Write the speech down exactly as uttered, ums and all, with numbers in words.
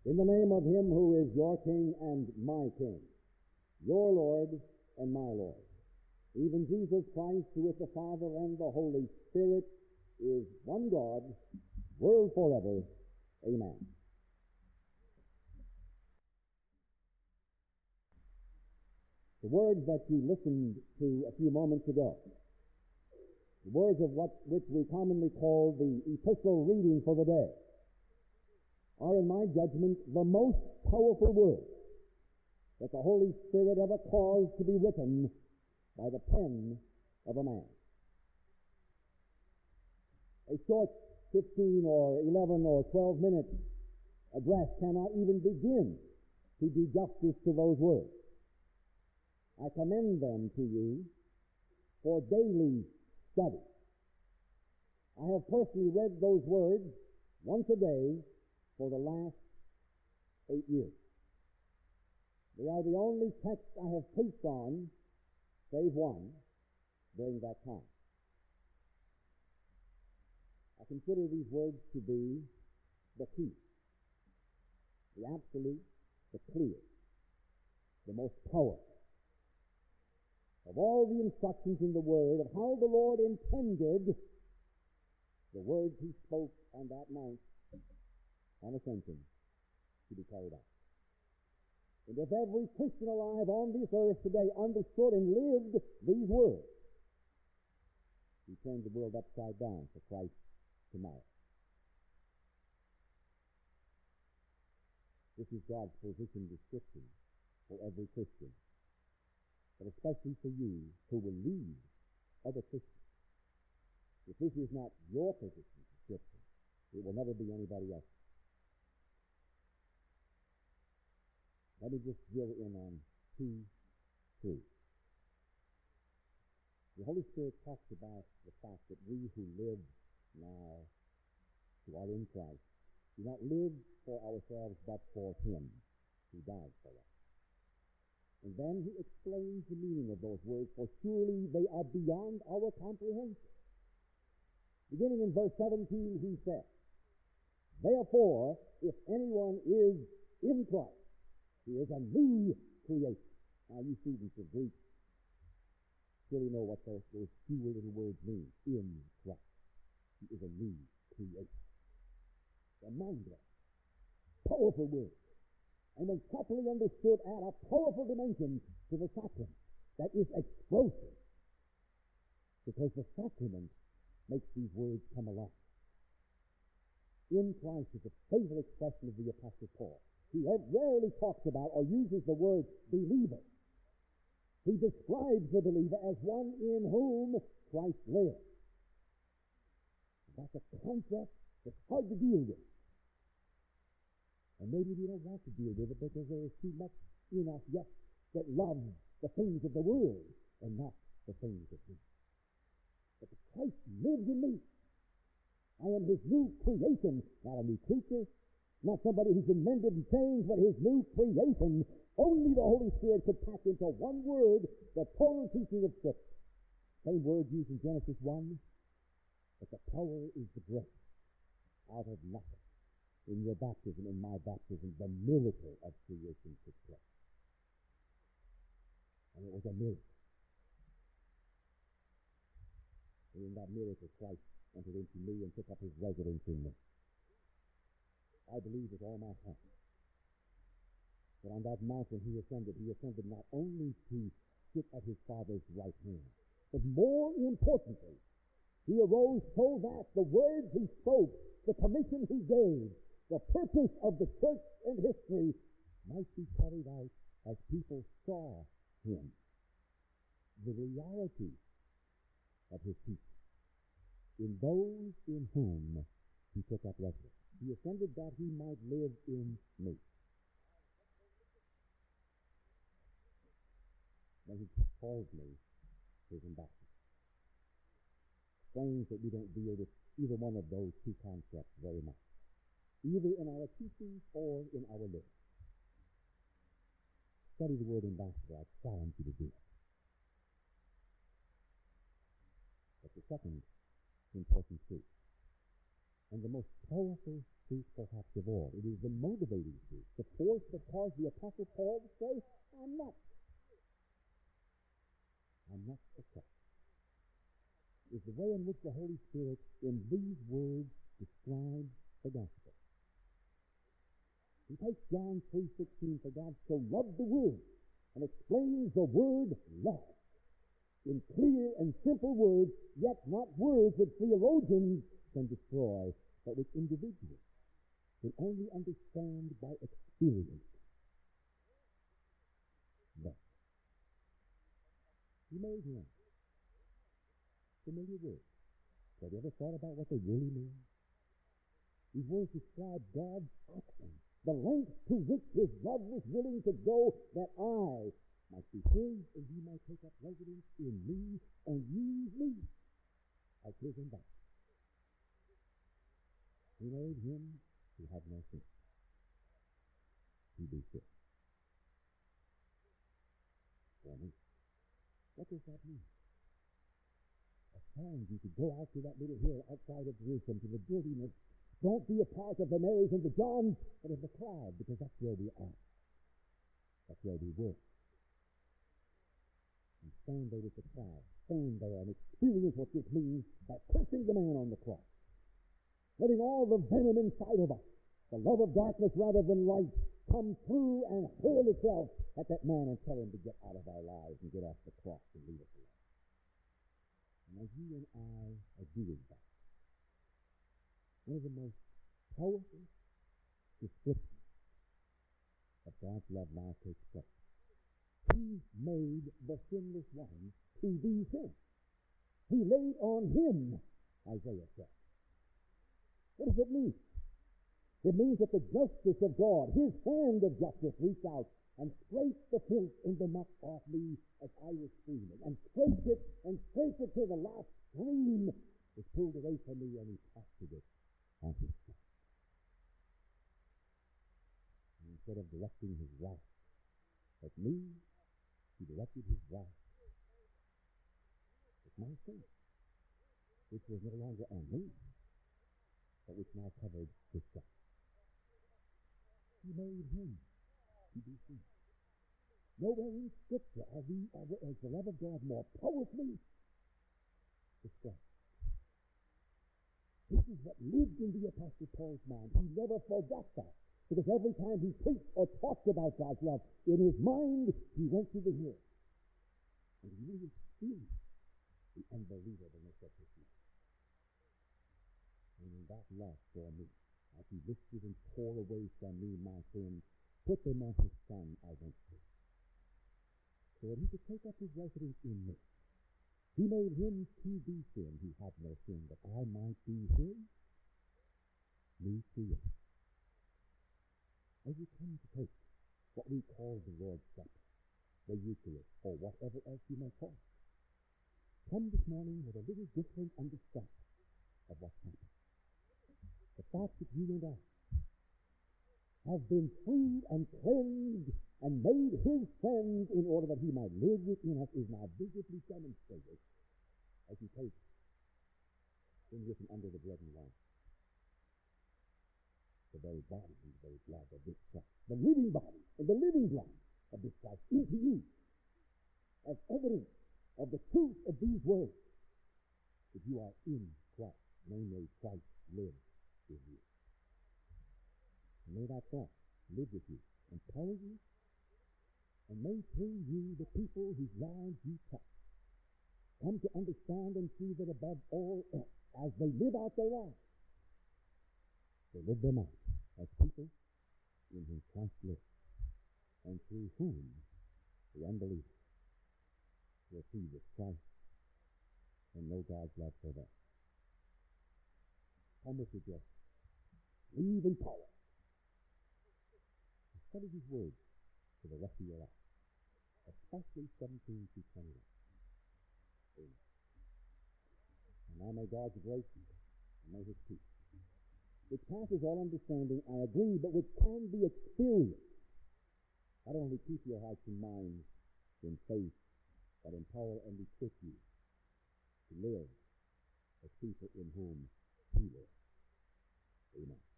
In the name of him who is your King and my King, your Lord and my Lord, even Jesus Christ, who is the Father and the Holy Spirit, is one God, world forever. Amen. The words that you listened to a few moments ago, the words of what which we commonly call the epistle reading for the day, are, in my judgment, the most powerful words that the Holy Spirit ever caused to be written by the pen of a man. A short fifteen or eleven or twelve minute address cannot even begin to do justice to those words. I commend them to you for daily study. I have personally read those words once a day for the last eight years. They are the only text I have preached on, save one, during that time. I consider these words to be the key, the absolute, the clear, the most powerful of all the instructions in the Word of how the Lord intended the words he spoke on that mount on ascension to be carried out. And if every Christian alive on this earth today understood and lived these words, he turned the world upside down for Christ tomorrow. This is God's position description for every Christian, but especially for you who will lead other Christians. If this is not your position description, it will never be anybody else. Let me just drill in on two truths. The Holy Spirit talks about the fact that we who live now, who are in Christ, do not live for ourselves but for him who died for us. And then he explains the meaning of those words, for surely they are beyond our comprehension. Beginning in verse seventeen, he says, therefore, if anyone is in Christ, he is a new creation. Now, you students of Greek surely know what those, those two little words mean. In Christ. He is a new creation. A mind-blowing, powerful word. And when properly understood, add a powerful dimension to the sacrament that is explosive. Because the sacrament makes these words come alive. In Christ is a favorite expression of the Apostle Paul. He rarely talks about or uses the word believer. He describes the believer as one in whom Christ lives. That's a concept that's hard to deal with. And maybe we don't want to deal with it because there is too much in us yet that loves the things of the world and not the things of God. But the Christ lives in me. I am his new creation, not a new creature, not somebody who's been mended and changed, but his new creation. Only the Holy Spirit could pack into one word the total teaching of Scripture. Same word used in Genesis one, but the power is the grace out of nothing. In your baptism, in my baptism, the miracle of creation took place. And it was a miracle. And in that miracle, Christ entered into me and took up his residence in me. I believe with all my heart that on that mountain he ascended, he ascended not only to sit at his Father's right hand, but more importantly, he arose so that the words he spoke, the commission he gave, the purpose of the church and history might be carried out as people saw him. The reality of his teaching in those in whom he took up residence. He ascended that he might live in me. Then he called me his ambassador. Strange that we don't deal with either one of those two concepts very much, either in our teachings or in our living. Study the word ambassador. I challenge you to do it. But the second important truth And the most powerful truth perhaps of all, it is the motivating truth, the force that caused the Apostle Paul to say, I'm not. I'm not for Christ. Is the way in which the Holy Spirit in these words describes the gospel. He takes John three sixteen, for God so loved the world, and explains the word love in clear and simple words, yet not words that theologians can destroy, but which individuals can only understand by experience. Love. He made him. Familiar words. Have you ever thought about what they really mean? These words describe God's action, the length to which his love was willing to go, that I might be his and he might take up residence in me and use me as his ambassador. He made him who had no sin to be sin for me. What does that mean? At times you could go out to that little hill outside of Jerusalem, to the dirtiness. Don't be a part of the Marys and the Johns, but of the crowd, because that's where we are. That's where we were. And stand there with the crowd. Stand there and experience what this means by pressing the man on the cross. Letting all the venom inside of us, the love of darkness rather than light, come through and hurl itself at that man and tell him to get out of our lives and get off the cross and leave us alone. And as you and I are doing that, one of the most powerful descriptions of God's love now takes place. He made the sinless one to be sin. He laid on him, Isaiah said. What does it mean? It means that the justice of God, his hand of justice, reached out and scraped the filth in the muck off me as I was screaming, and scraped it and scraped it till the last stream was pulled away from me, and he casted it on his son. And instead of directing his wrath at me, he directed his wrath at my sin, which was no longer on me, but which now covered his son. He made him to be sin. Nowhere in Scripture are we, are, is the love of God more powerfully described. This is what lived in the Apostle Paul's mind. He never forgot that, because every time he preached or talked about God's love, in his mind, he went to the hill. And he really experienced the unbelievableness of his love. And in that love for me, as he lifted and tore away from me my sins, put them on his son, I went to. So that he could take up his residence in me. He made him to be sin who had no sin, that I might be his new creation. As you come to take what we call the Lord's Supper, the Eucharist, or whatever else you may call it, come this morning with a little different understanding of what's happened. The fact that you and I have been freed and cleansed and made his friends in order that he might live within us is now visibly demonstrated as he takes in with and under the bread and wine. The very body and the very blood of this Christ, the living body and the living blood of this Christ into you as evidence of the truth of these words, that you are in Christ, namely Christ lives in you. And may that thought live with you, empower you, and may through you the people whose lives you touch come to understand and see that above all else, as they live out their lives, they live them out as people in whom Christ lives, and through whom the unbeliever will see this Christ and know God's love for them. Come with your joy. Leave in power. Study these words for the rest of your life, especially seventeen through twenty-one. Amen. And now may God's grace and may his peace, which passes all understanding, I agree, but which can be experienced, not only keep your hearts and minds in faith, but empower and equip you to live as people in whom he lives. Amen.